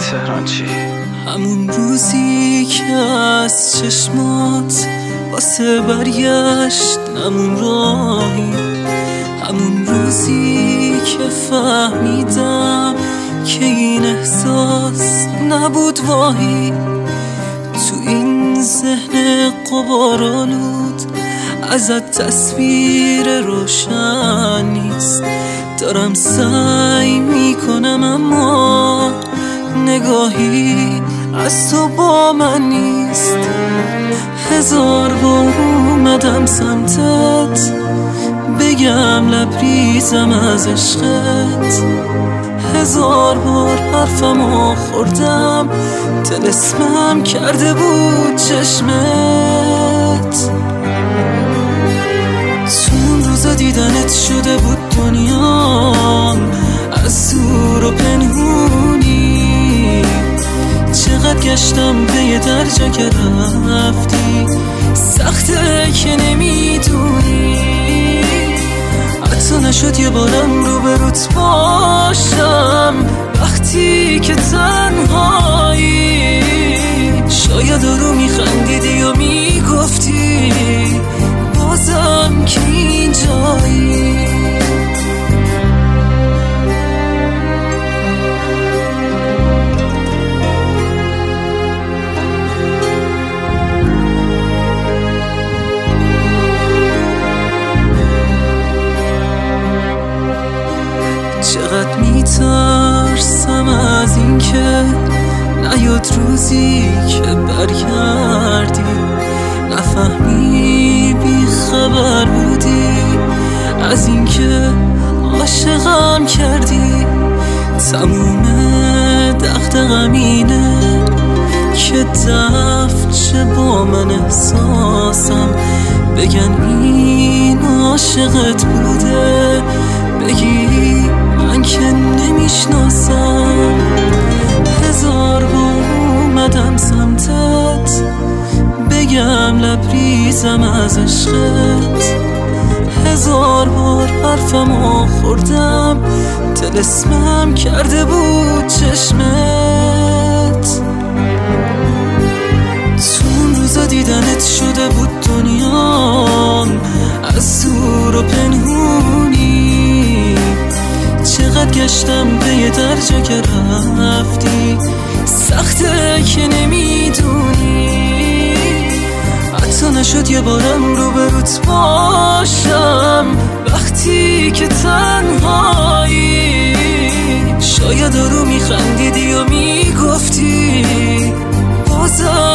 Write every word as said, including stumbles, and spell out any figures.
تهران چی؟ همون روزی که از چشمات واسه برگشت نمون راهی، همون روزی که فهمیدم که این احساس نبود واهی. تو این ذهن غبارآلود ازت تصویر روشن نیست، دارم سعی میکنم اما نگاهی از تو با من نیست. هزار بار اومدم سمتت بگم لبریزم از عشقت، هزار بار حرفمو خوردم طلسمم کرده بود چشمت. تو اون روزا دیدنت شده بود دنیام از دور و پنهونی، چقدر گشتم به در جا که رفتی، سخته که نمیدونی. حتی نشد یه بارم رو به روت باشم وقتی که تنهایی، شاید رو میخندیدی و میگفتی بازم که اینجایی. چقدر میترسم از این که نیاد روزی که برگردی، نفهمی بی خبر بودی از این که عاشقم کردی. تموم دغدغه‌م اینه که دفع با من احساسم، بگن این عاشقت بوده، بگی من که نمیشناسم. هزار بار اومدم سمتت بگم لبریزم از عشقت، هزار بار حرفمو خوردم طلسمم کرده بود چشمت. تو اون روزا دیدنت شده بود دنیام از دور و پنهونی، چقدر گشتم به یه در جا که رفتی، سخته که نمیدونی. حتی نشد یه بارم رو به روت باشم وقتی که تنهایی، شاید رو میخندیدی و میگفتی بازم